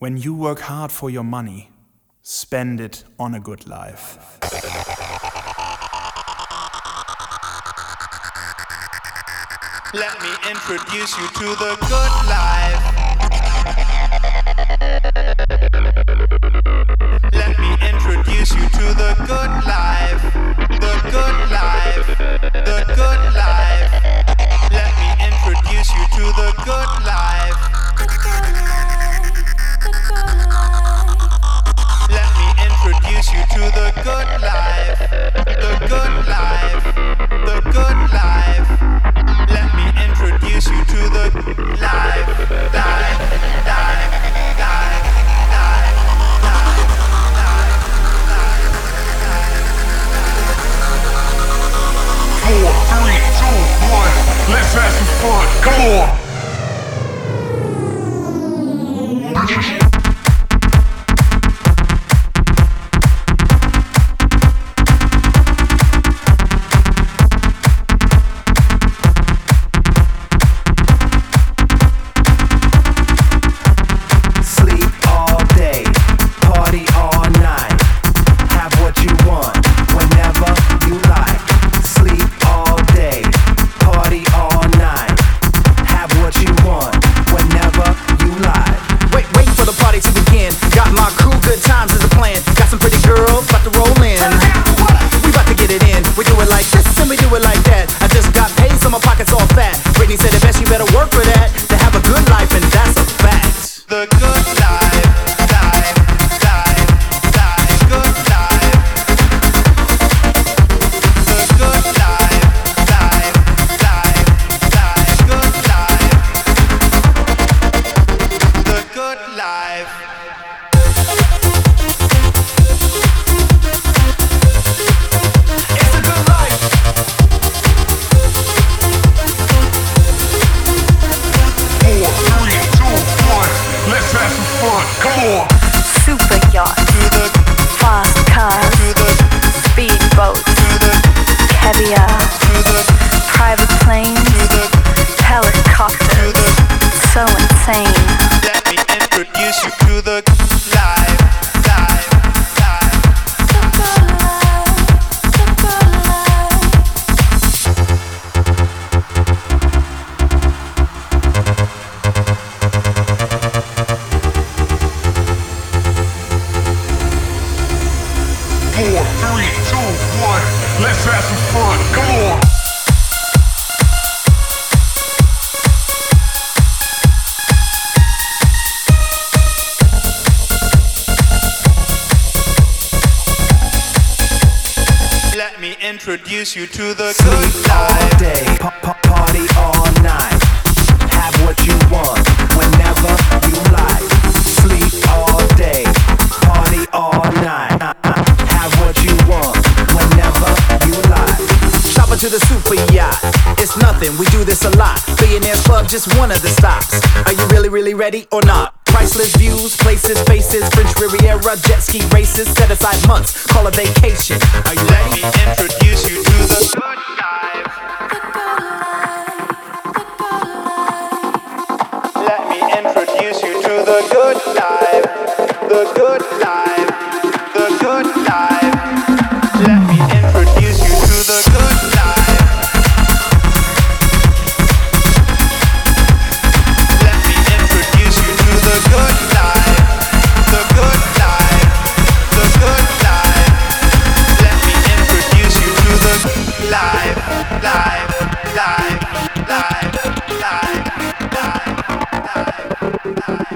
When you work hard for your money, spend it on a good life. Let me introduce you to the good life. Let me introduce you to the good life. The good life. The good life. Let me introduce you to the good life. Let me introduce you to the good life. The good life. The good life. Let me introduce you to the life. Life. Life. Life. Life. Four, three, two, one. Let's have some fun. Come on. Introduce you to the good life. Sleep all day, party all night. Have what you want, whenever you like. Sleep all day, party all night. Have what you want, whenever you like. Shopping to the super yacht, it's nothing, we do this a lot. Billionaires Club, just one of the stops. Are you really ready or not? Priceless views, places, faces, French Riviera, jet ski races. Set aside months, call a vacation. Are you ready? Let me introduce you to the good life. Let me introduce you to the good life. The good life. The good life. Let me introduce you to the good life. Let me introduce you to the good life. The good life. The good life. Let me introduce you to the life. Life. Life. Life. Life. Life. Life.